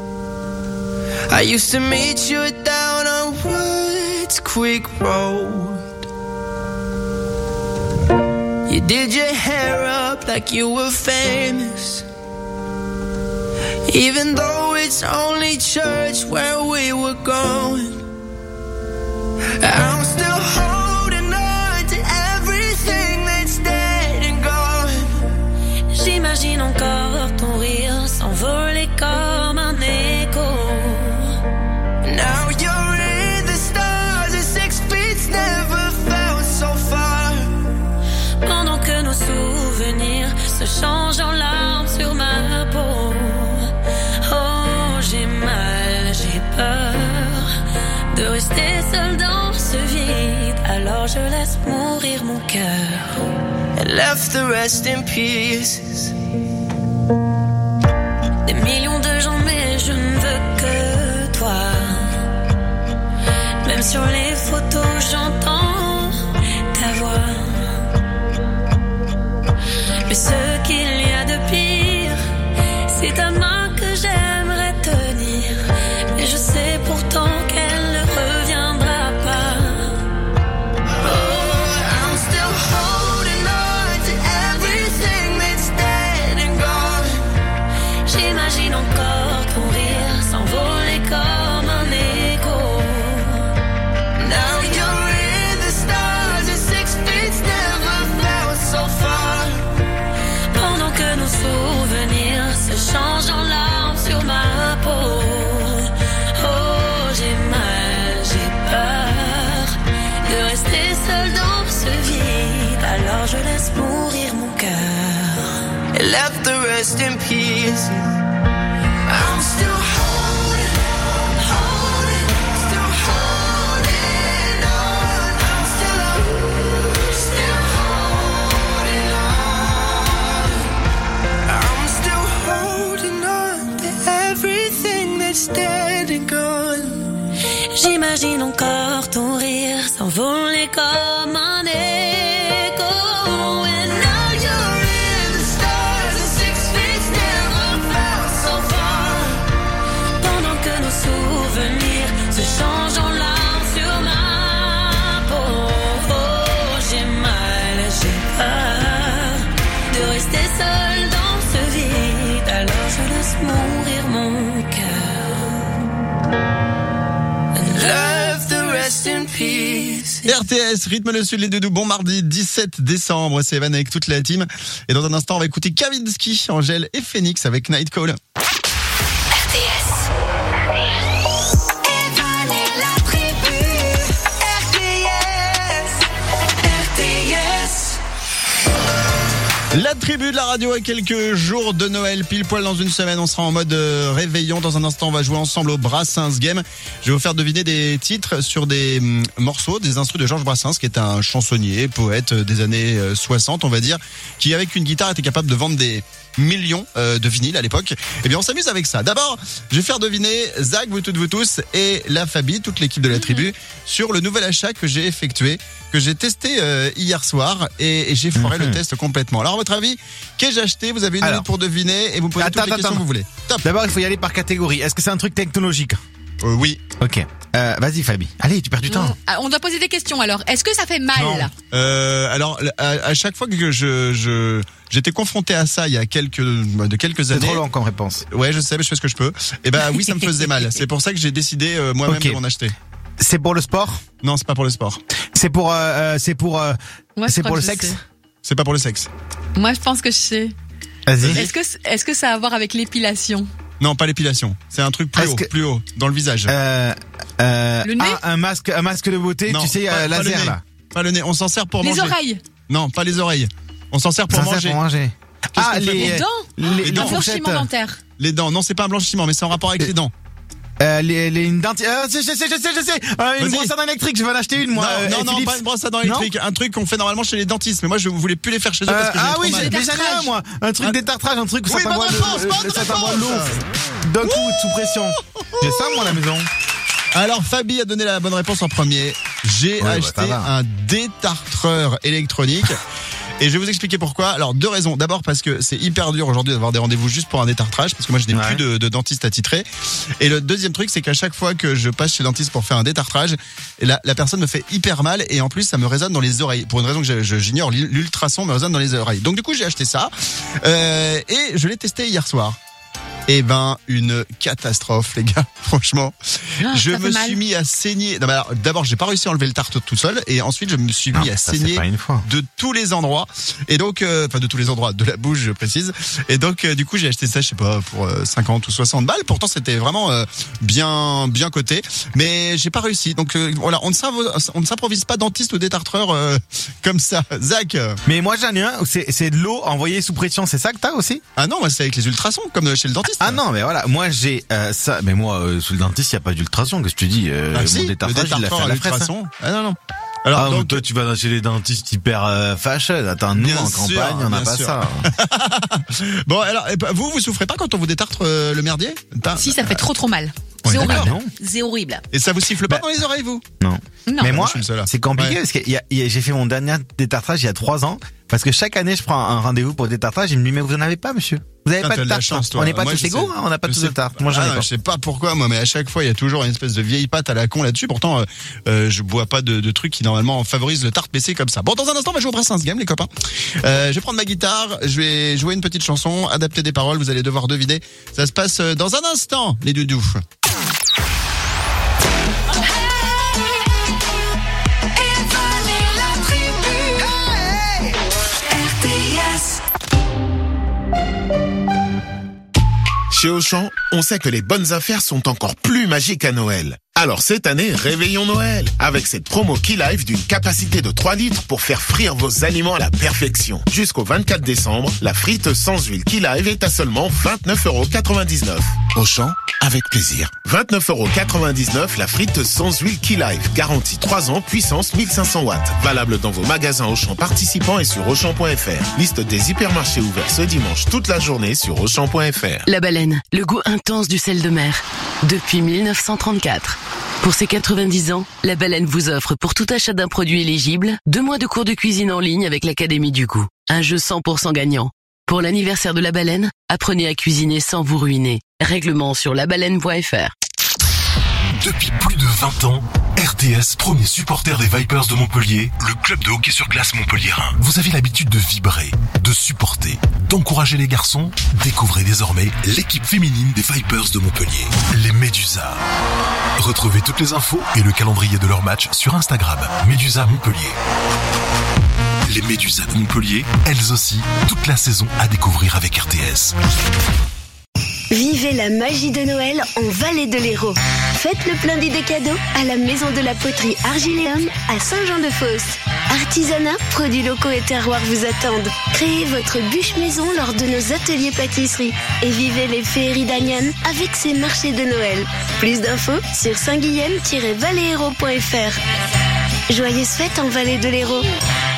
I used to meet you down on Woods Creek Road. You did your hair up like you were famous, even though it's only church where we were going. I'm still holding on to everything that's dead and gone. J'imagine encore ton rire s'envoler comme un écho. Now you're in the stars, and six feet's never felt so far. Pendant que nos souvenirs se changent en larmes sur ma peau. Oh, j'ai mal, j'ai peur de rester seule dans ce vide. Alors je laisse mourir mon cœur. And left the rest in pieces. Des millions de gens, mais je ne veux que toi. Même sur les photos, j'entends ta voix. Mais ce qu'il y a de pire, c'est ta main que j'aimerais tenir. Mais je sais pourtant qu'elle ne reviendra pas. Oh, I'm still holding on to everything that's dead and gone. J'imagine encore ton rire s'envoler comme un écho. Now you're in the stars, and six feet's never felt so far. Pendant que nos souvenirs se changent en larmes sur ma peau. Oh, j'ai mal, j'ai peur de rester seule dans ce vide. Alors je laisse mourir mon cœur. And left the rest in pieces. I'm still holding on, holding, still holding on. I'm still, still holding on. I'm still holding on to everything that's dead and gone. J'imagine encore ton rire s'envoler comme un écho. And now you're in the stars, and six feet's never felt so far. Pendant que nos souvenirs se changent en larmes sur ma peau. Oh, j'ai mal, j'ai peur de rester seule dans ce vide. Alors je laisse mourir mon cœur. Left the rest in peace. R T S, rythme le sud, les doudous. Bon mardi dix-sept décembre, c'est Evan avec toute la team. Et dans un instant, on va écouter Kavinsky, Angèle et Phoenix avec Night Call. R T S. Evan et la tribu. R T S. R T S. La tribu de la radio à quelques jours de Noël, pile poil dans une semaine, on sera en mode euh, réveillon. Dans un instant, on va jouer ensemble au Brassens Game. Je vais vous faire deviner des titres sur des hum, morceaux, des instrus de Georges Brassens, qui est un chansonnier, poète des années soixante, on va dire, qui avec une guitare était capable de vendre des millions euh, de vinyles à l'époque. Eh bien, on s'amuse avec ça. D'abord, je vais faire deviner Zach, vous toutes, vous tous, et la Fabi, toute l'équipe de la tribu, sur le nouvel achat que j'ai effectué, que j'ai testé euh, hier soir, et, et j'ai foiré Mhm. le test complètement. Alors, à votre avis, qu'ai-je acheté? Vous avez une Alors. minute pour deviner, et vous posez Attends, toutes les attends, questions que vous voulez. Top. D'abord, il faut y aller par catégorie. Est-ce que c'est un truc technologique? Euh, oui. Ok. Euh, vas-y, Fabi. Allez, tu perds du temps. Ah, on doit poser des questions alors. Est-ce que ça fait mal? Non. Euh, alors, à, à chaque fois que je, je j'étais confronté à ça il y a quelques de quelques C'est années. trop long comme réponse. Ouais, je sais, mais je fais ce que je peux. Et ben oui, ça me faisait mal. C'est pour ça que j'ai décidé euh, moi-même Ok. de m'en acheter. C'est pour le sport? Non, c'est pas pour le sport. C'est pour, euh, euh, c'est pour, euh, Moi, je c'est crois pour le que je sexe? sais. C'est pas pour le sexe. Moi, je pense que je sais. Vas-y. Est-ce que, est-ce que ça a à voir avec l'épilation? Non, pas l'épilation. C'est un truc plus Est-ce haut, que- plus haut, dans le visage. Euh, euh, Le nez? ah, un masque, un masque de beauté, Non, tu sais, pas- euh, pas le laser nez. là. Pas le nez. On s'en sert pour Les manger. oreilles? Non, pas les oreilles. On s'en sert pour Ça sert manger. pour manger. Qu'est-ce Ah, qu'on fait les, Les dents? les, Les les dents. Un fourchettes. blanchiment dentaire. Les dents. Non, c'est pas un blanchiment, mais c'est en rapport avec les dents. Euh, les, les, une denti- euh, je sais, je sais, je sais, je sais. Euh, une Vas-y. brosse à dents électrique, je vais en acheter une, moi. non, euh, non, non, Philips. pas une brosse à dents électrique. Un truc qu'on fait normalement chez les dentistes. Mais moi, je voulais plus les faire chez eux Euh, parce que j'ai ah trop oui, mal. j'ai déjà un, moi. Un truc Un- d'étartrage, un truc où Oui, ça t'envoie bonne le, réponse, le- bonne ça t'envoie l'eau. réponse. D'un coup, sous pression. J'ai ça, moi, à la maison. Alors, Fabi a donné la bonne réponse en premier. J'ai Ouais, bah, acheté ça va. un détartreur électronique. Et je vais vous expliquer pourquoi. Alors, deux raisons. D'abord, parce que c'est hyper dur aujourd'hui d'avoir des rendez-vous juste pour un détartrage, parce que moi, je n'ai Ouais. plus de, de dentiste attitré. Et le deuxième truc, c'est qu'à chaque fois que je passe chez le dentiste pour faire un détartrage, la, la personne me fait hyper mal, et en plus, ça me résonne dans les oreilles. Pour une raison que je- je- j'ignore, l'ultrason me résonne dans les oreilles. Donc, du coup, j'ai acheté ça, euh, et je l'ai testé hier soir. Eh ben, une catastrophe, les gars. Franchement, Ah, je ça me fait mal. suis mis à saigner. Non, mais alors, d'abord, j'ai pas réussi à enlever le tartre tout seul, et ensuite, je me suis mis Ah, à ça, c'est saigner pas une fois. de tous les endroits. Et donc, euh, enfin, de tous les endroits, de la bouche, je précise. Et donc, euh, du coup, j'ai acheté ça, je sais pas, pour euh, cinquante ou soixante balles. Pourtant, c'était vraiment euh, bien, bien coté. Mais j'ai pas réussi. Donc, euh, voilà, on ne s'imvo- on ne s'improvise pas dentiste ou détartreur euh, comme ça. Zach. euh, Mais moi, j'en ai un où c'est, c'est de l'eau envoyée sous pression. C'est ça que t'as aussi? Ah non, moi, c'est avec les ultrasons, comme chez le dentiste. Ah non, mais voilà. Moi, j'ai, euh, ça, mais moi, euh, sous le dentiste, il n'y a pas d'ultrason. Qu'est-ce que tu dis? Euh, Ah, mon si, le détartrage, il l'a fait détartreur à à la fraise. hein. l'ultrason. Ah non, non. Alors, Ah, donc, toi, tu vas chez les dentistes hyper euh, fâcheux. Attends, nous, Bien en sûr, campagne, on n'a bien pas sûr. ça. bon, alors, eh ben, vous, vous souffrez pas quand on vous détartre euh, le merdier? Pas- Si, ça fait trop trop mal. Ouais, C'est d'accord. horrible. non. C'est horrible. Et ça vous siffle pas Bah, dans les oreilles, vous? Non. Non. Mais moi, je suis le seul, là. c'est compliqué Ouais. parce que il y a- il y a- j'ai fait mon dernier détartrage il y a trois ans. Parce que chaque année, je prends un rendez-vous pour le détartrage. Il me dit, mais vous en avez pas, monsieur? Vous avez Putain, pas t'as de de la tarte? chance, toi. On n'est pas Moi, tous je égaux, sais- hein, on n'a pas je tous sais- de tarte. Moi, j'en Ah, ai non, pas. Je sais pas pourquoi, moi, mais à chaque fois, il y a toujours une espèce de vieille pâte à la con là-dessus. Pourtant, euh, euh, je bois pas de, de trucs qui normalement favorisent le tarte baissé comme ça. Bon, dans un instant, on va jouer au Brassens Game, les copains. Euh, je vais prendre ma guitare, je vais jouer une petite chanson, adapter des paroles. Vous allez devoir deviner. Ça se passe euh, dans un instant, les doudous. la tribu. R T S. Chez Auchan, on sait que les bonnes affaires sont encore plus magiques à Noël. Alors cette année, réveillons Noël avec cette promo Key Life d'une capacité de trois litres pour faire frire vos aliments à la perfection. Jusqu'au vingt-quatre décembre, la frite sans huile Key Life est à seulement vingt-neuf euros quatre-vingt-dix-neuf. Auchan, avec plaisir. vingt-neuf euros quatre-vingt-dix-neuf la frite sans huile Key Life. Garantie trois ans, puissance mille cinq cents watts. Valable dans vos magasins Auchan participants et sur Auchan point F R. Liste des hypermarchés ouverts ce dimanche toute la journée sur Auchan point F R. La baleine, le goût intense du sel de mer. Depuis mille neuf cent trente-quatre. Pour ses quatre-vingt-dix ans, la baleine vous offre pour tout achat d'un produit éligible, deux mois de cours de cuisine en ligne avec l'Académie du goût. Un jeu cent pour cent gagnant. Pour l'anniversaire de la baleine, apprenez à cuisiner sans vous ruiner. Règlement sur la baleine point F R. Depuis plus de vingt ans, R T S, premier supporter des Vipers de Montpellier, le club de hockey sur glace montpelliérain. Vous avez l'habitude de vibrer, de supporter, d'encourager les garçons. Découvrez désormais l'équipe féminine des Vipers de Montpellier, les Médusas. Retrouvez toutes les infos et le calendrier de leurs matchs sur Instagram, Médusa Montpellier. Les Médusas de Montpellier, elles aussi, toute la saison à découvrir avec R T S. Vivez la magie de Noël en Vallée de l'Hérault. Faites le plein d'idées cadeaux à la maison de la poterie Argiléum à Saint-Jean-de-Fosse. Artisanat, produits locaux et terroirs vous attendent. Créez votre bûche maison lors de nos ateliers pâtisserie et vivez les féeries d'Agnan avec ses marchés de Noël. Plus d'infos sur saint guillaume tiret vallée hérault point F R. Joyeuses fêtes en Vallée de l'Hérault.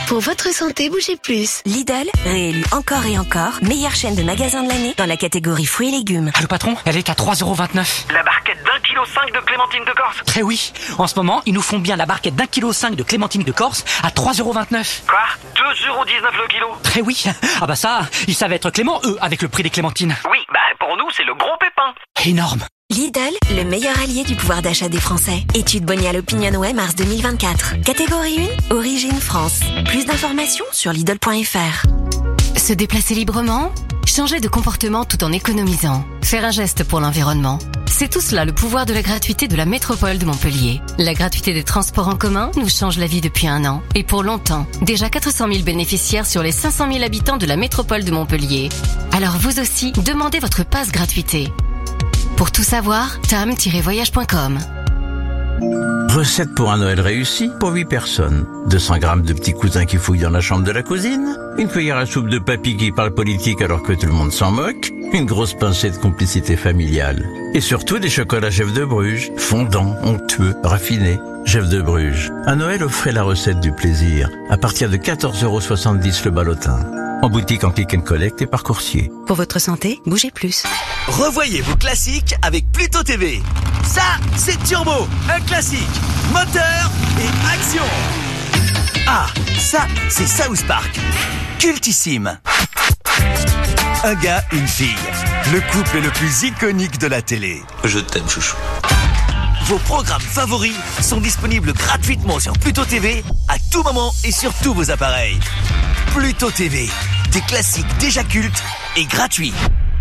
Pour votre santé, bougez plus. Lidl, réélu encore et encore, meilleure chaîne de magasins de l'année dans la catégorie fruits et légumes. Ah, le patron, elle est à trois euros vingt-neuf. La barquette d'un kilo cinq de clémentine de Corse. Eh oui, en ce moment, ils nous font bien la barquette d'un kilo cinq de clémentine de Corse à trois euros vingt-neuf. Quoi? deux euros dix-neuf le kilo? Eh oui, ah bah ça, ils savent être cléments, eux, avec le prix des clémentines. Oui, bah pour nous, c'est le gros pépin. Énorme. Lidl, le meilleur allié du pouvoir d'achat des Français. Étude Bonial OpinionWay mars deux mille vingt-quatre. Catégorie un, origine France. Plus d'informations sur Lidl point F R. Se déplacer librement, changer de comportement tout en économisant, faire un geste pour l'environnement. C'est tout cela le pouvoir de la gratuité de la métropole de Montpellier. La gratuité des transports en commun nous change la vie depuis un an. Et pour longtemps, déjà quatre cent mille bénéficiaires sur les cinq cent mille habitants de la métropole de Montpellier. Alors vous aussi, demandez votre passe gratuité. Pour tout savoir, tam tiret voyage point com. Recette pour un Noël réussi pour huit personnes. deux cents grammes de petits cousins qui fouillent dans la chambre de la cousine. Une cuillère à soupe de papy qui parle politique alors que tout le monde s'en moque. Une grosse pincée de complicité familiale. Et surtout des chocolats Jeff de Bruges. Fondants, onctueux, raffinés. Jeff de Bruges. À Noël, offrez la recette du plaisir. À partir de quatorze euros soixante-dix le ballotin. En boutique, en click and collect et par coursier. Pour votre santé, bougez plus. Revoyez vos classiques avec Pluto T V. Ça, c'est Turbo, un classique. Moteur et action. Ah, ça, c'est South Park. Cultissime. Un gars, une fille. Le couple le plus iconique de la télé. Je t'aime, chouchou. Vos programmes favoris sont disponibles gratuitement sur Pluto T V à tout moment et sur tous vos appareils. Pluto T V, des classiques déjà cultes et gratuits.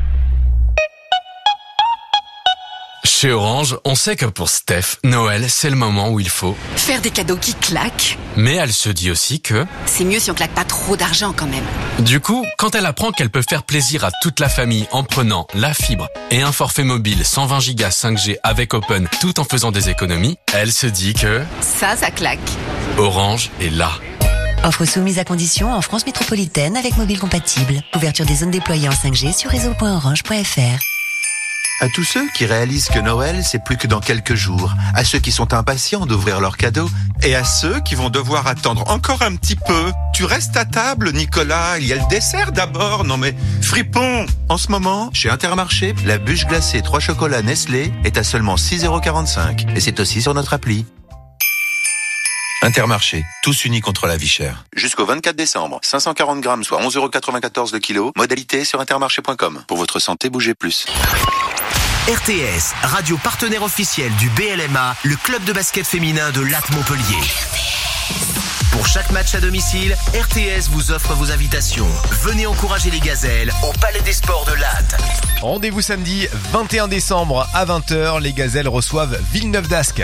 Chez Orange, on sait que pour Steph, Noël, c'est le moment où il faut faire des cadeaux qui claquent. Mais elle se dit aussi que c'est mieux si on claque pas trop d'argent quand même. Du coup, quand elle apprend qu'elle peut faire plaisir à toute la famille en prenant la fibre et un forfait mobile cent vingt gigas cinq G avec Open tout en faisant des économies, elle se dit que ça, ça claque. Orange est là. Offre soumise à condition en France métropolitaine avec mobile compatible. Couverture des zones déployées en cinq G sur réseau point orange point F R. À tous ceux qui réalisent que Noël, c'est plus que dans quelques jours. À ceux qui sont impatients d'ouvrir leurs cadeaux. Et à ceux qui vont devoir attendre encore un petit peu. Tu restes à table, Nicolas. Il y a le dessert d'abord. Non mais, fripon. En ce moment, chez Intermarché, la bûche glacée trois chocolats Nestlé est à seulement six euros quarante-cinq. Et c'est aussi sur notre appli. Intermarché, tous unis contre la vie chère. Jusqu'au vingt-quatre décembre, cinq cent quarante grammes, soit onze euros quatre-vingt-quatorze le kilo. Modalité sur intermarché point com. Pour votre santé, bougez plus. R T S, radio partenaire officiel du B L M A, le club de basket féminin de Latte Montpellier. Pour chaque match à domicile, R T S vous offre vos invitations. Venez encourager les gazelles au Palais des Sports de Latte. Rendez-vous samedi vingt et un décembre à vingt heures, les gazelles reçoivent Villeneuve d'Ascq.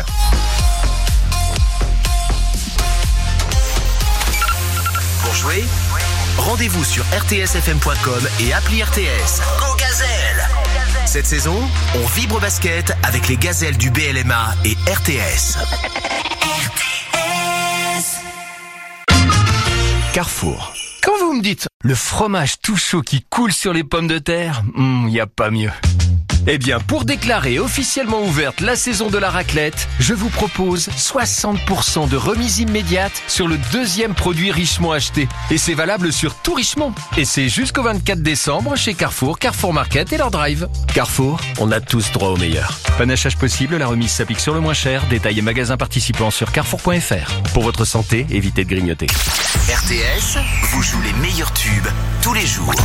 Pour jouer, rendez-vous sur R T S F M point com et appli R T S. Go Gazelles! Cette saison, on vibre basket avec les gazelles du B L M A et R T S. R T S. Carrefour. Quand vous me dites le fromage tout chaud qui coule sur les pommes de terre, il mmh, n'y a pas mieux. Eh bien, pour déclarer officiellement ouverte la saison de la raclette, je vous propose soixante pour cent de remise immédiate sur le deuxième produit Richemont acheté. Et c'est valable sur tout Richemont. Et c'est jusqu'au vingt-quatre décembre chez Carrefour, Carrefour Market et leur drive. Carrefour, on a tous droit au meilleur. Panachage possible, la remise s'applique sur le moins cher. Détails et magasins participants sur carrefour point F R. Pour votre santé, évitez de grignoter. R T S vous joue les meilleurs tubes tous les jours.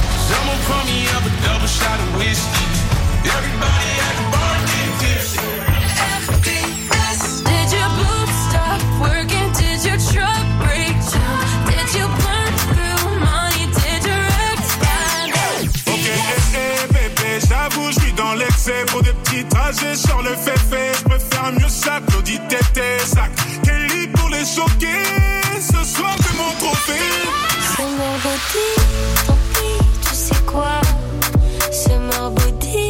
Everybody at the bar getting tipsy. R T S. Did your boobs stop working? Did your truck break down? Did you burn through money? Did your ex find out? Ok, eh, eh, bébé, j'avoue, j'suis dans l'excès. Pour des petits trajets sur le fait-fait, j'préfère mieux ça, Claudie Tété, sac. Kelly pour les choquer. Ce soir, c'est mon trophée. C'est mon body, tant pis, tu sais quoi? C'est mon body.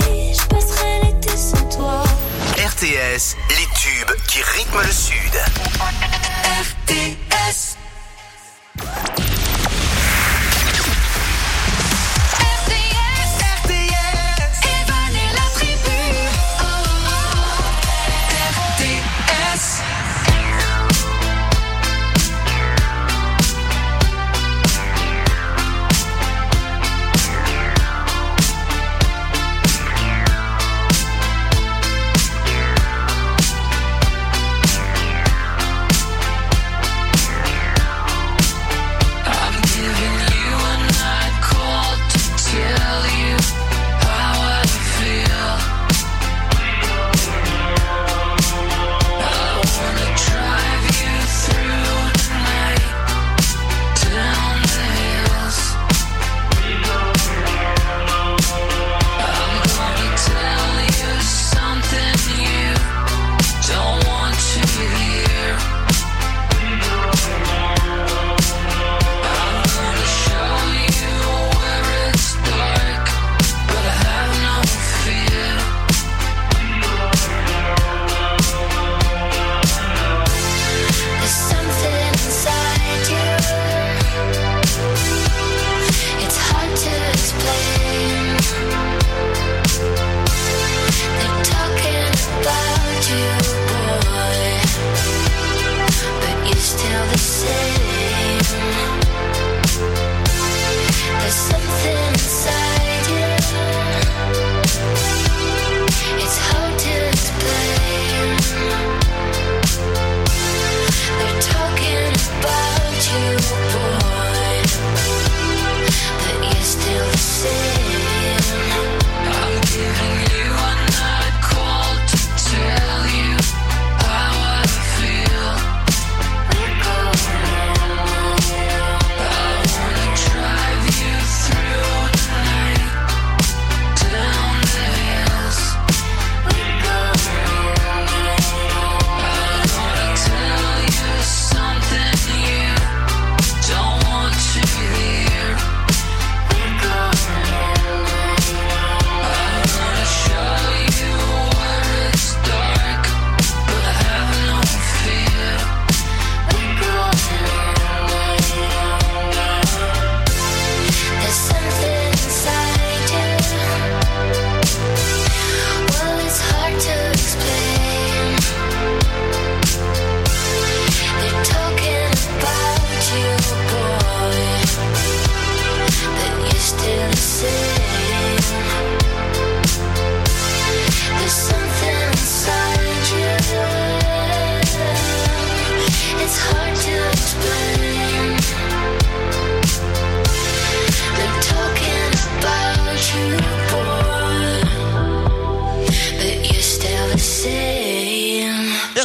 R T S, les tubes qui rythment le Sud. R T S.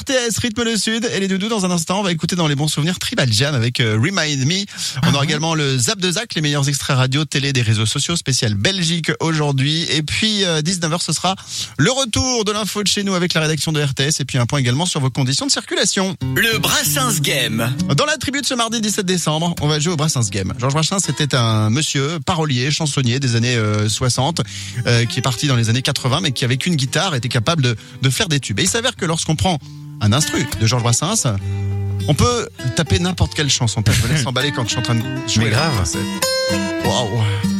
T S, rythme le sud et les doudous dans un instant. On va écouter dans les bons souvenirs Tribal Jam avec euh, Remind Me. On aura également le Zap de Zach, les meilleurs extraits radio, télé des réseaux sociaux, spécial Belgique aujourd'hui. Et puis euh, dix-neuf heures, ce sera le retour de l'info de chez nous avec la rédaction de R T S et puis un point également sur vos conditions de circulation. Le Brassens Game. Dans la tribu de ce mardi dix-sept décembre, on va jouer au Brassens Game. Georges Brassens était un monsieur parolier, chansonnier des années euh, soixante, euh, qui est parti dans les années quatre-vingts, mais qui avec une guitare était capable de, de faire des tubes. Et il s'avère que lorsqu'on prend un instru de Georges Brassens, on peut taper n'importe quelle chanson. Je me laisse emballer quand je suis en train de jouer. Mais grave. Waouh.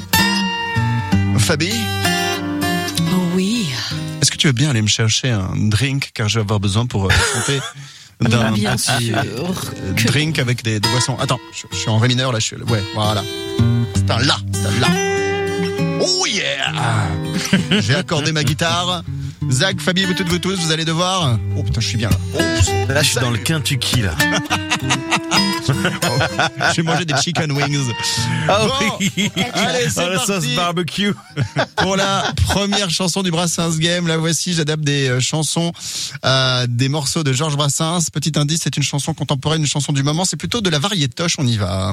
Fabi? Oui. Est-ce que tu veux bien aller me chercher un drink, car je vais avoir besoin pour euh, chanter d'un Bien petit sûr euh, drink avec des, des boissons. Attends, je, je suis en ré mineur là. Je suis, ouais, voilà. C'est un la, c'est un la. Oh yeah. J'ai accordé ma guitare. Zach, Fabi, vous toutes, vous tous, vous allez devoir. Oh putain, je suis bien là. Oh, là, je suis dans le Kentucky là. Oh, j'ai mangé des chicken wings. Ah bon, oui. Allez, c'est oh, la parti. sauce barbecue. Pour la première chanson du Brassens Game, la voici. J'adapte des euh, chansons, euh, des morceaux de Georges Brassens. Petit indice, c'est une chanson contemporaine, une chanson du moment. C'est plutôt de la variétoche. On y va.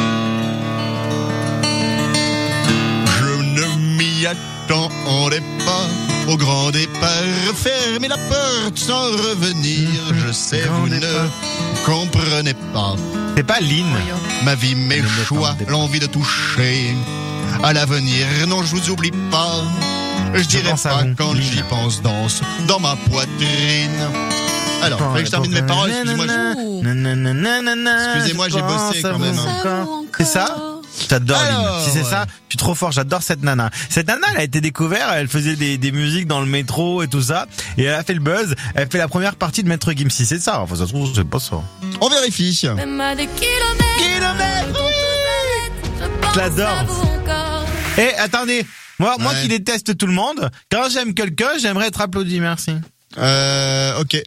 Je ne m'y attendais pas au grand départ. Fermez la porte sans revenir. Je sais, vous ne comprenez pas. C'est pas Lynn. Ma vie, mes choix, l'envie de toucher à l'avenir. Non, je vous oublie pas. Je dirais pas quand j'y pense, danse dans ma poitrine. Alors, il fallait que je termine mes paroles. Excusez-moi, je... Excusez-moi, j'ai bossé quand même. C'est ça? J'adore Alors, Lynn. Si c'est ouais. ça, je suis trop fort, j'adore cette nana. Cette nana, elle a été découverte, elle faisait des, des musiques dans le métro et tout ça, et elle a fait le buzz, elle fait la première partie de Maître Gims. Si c'est ça, enfin ça se trouve, c'est pas ça. On vérifie. Je l'adore. Et attendez, moi, moi Ouais. qui déteste tout le monde, quand j'aime quelqu'un, j'aimerais être applaudi, merci. Euh, ok.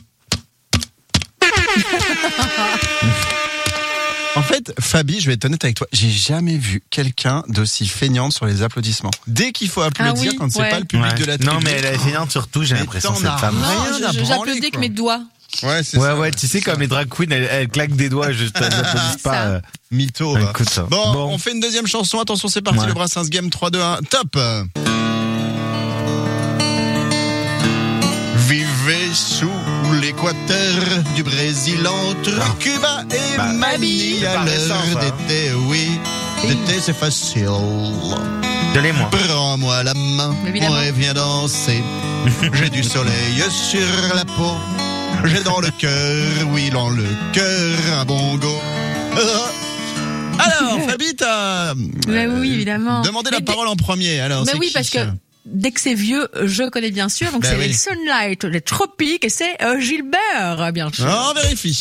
En fait, Fabi, je vais être honnête avec toi, j'ai jamais vu quelqu'un d'aussi feignante sur les applaudissements. Dès qu'il faut applaudir, Ah oui, quand c'est ouais. pas le public Ouais. de la tribu. Non mais elle est feignante surtout, j'ai Mais l'impression, t'en cette as femme. rien Non, à je- branler, j'applaudis avec quoi. mes doigts. Ouais, c'est Ouais, ça. ouais, tu sais, comme les drag queens, elles, elles claquent des doigts juste, elles applaudissent pas. euh. Mytho. Ouais, va. écoute ça. Bon, Bon. on fait une deuxième chanson. Attention, c'est parti. Ouais. Le Brassens Game trois, deux, un. Top. Vivez sous l'équateur du Brésil entre Cuba et Bah, Manille à par l'heure essence, hein. d'été. Oui, d'été c'est facile. Je l'ai, moi. Prends-moi la main, Évidemment. on vient danser. J'ai du soleil sur la peau. J'ai dans le cœur, oui, dans le cœur, un bongo. Alors, Fabi, t'as Mais oui, évidemment. demandé la Mais parole en premier. Alors, Mais c'est oui, qui, parce que ça dès que c'est vieux, je connais bien sûr. Donc Ben c'est oui. les Sunlight, les Tropiques, et c'est euh, Gilbert, bien sûr. On vérifie.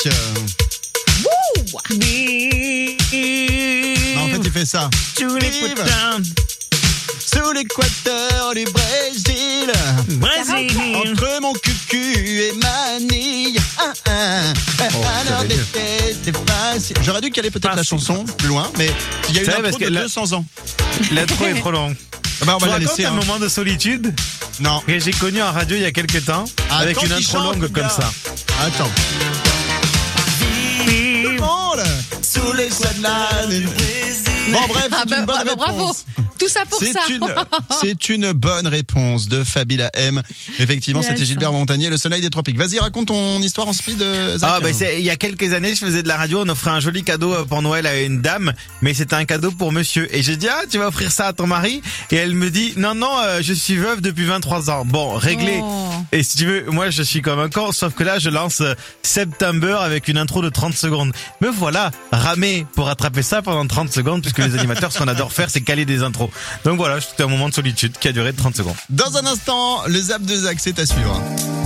Non, en fait, il fait ça. Vive sous l'équateur du Brésil. Brésil. Entre mon cucu et Manille. Ah, ah, ah, alors j'aurais dû. d'été, c'est facile. J'aurais dû caler peut-être la chanson plus loin, mais il y a une C'est vrai, intro parce que de la- deux cents ans. L'intro est trop longue. Ah bah, on va Tu la racontes laisser. un hein. moment de solitude Non. que j'ai connu en radio il y a quelques temps, Ah, avec quand une il intro chante, longue le comme gars. ça. Attends. Tout le monde sous les sunlight. Bon, bref, Ah c'est bah, une bonne bah, bah, bravo. réponse. Tout ça pour C'est ça. une, c'est une bonne réponse de Fabila M. Effectivement, Yes. c'était Gilbert Montagnier, le soleil des tropiques. Vas-y, raconte ton histoire en speed, euh, Zach. Ah bah c'est il y a quelques années, je faisais de la radio, on offrait un joli cadeau euh, pour Noël à une dame, mais c'était un cadeau pour monsieur. Et j'ai dit ah tu vas offrir ça à ton mari, et elle me dit non non euh, je suis veuve depuis vingt-trois ans. Bon réglé. Oh. Et si tu veux, moi je suis comme un con, sauf que là je lance euh, September avec une intro de trente secondes. Me voilà ramé pour rattraper ça pendant trente secondes, puisque les animateurs ce qu'on adore faire c'est caler des intros. Donc voilà, c'était un moment de solitude qui a duré trente secondes. Dans un instant, le zap de Zach, c'est à suivre.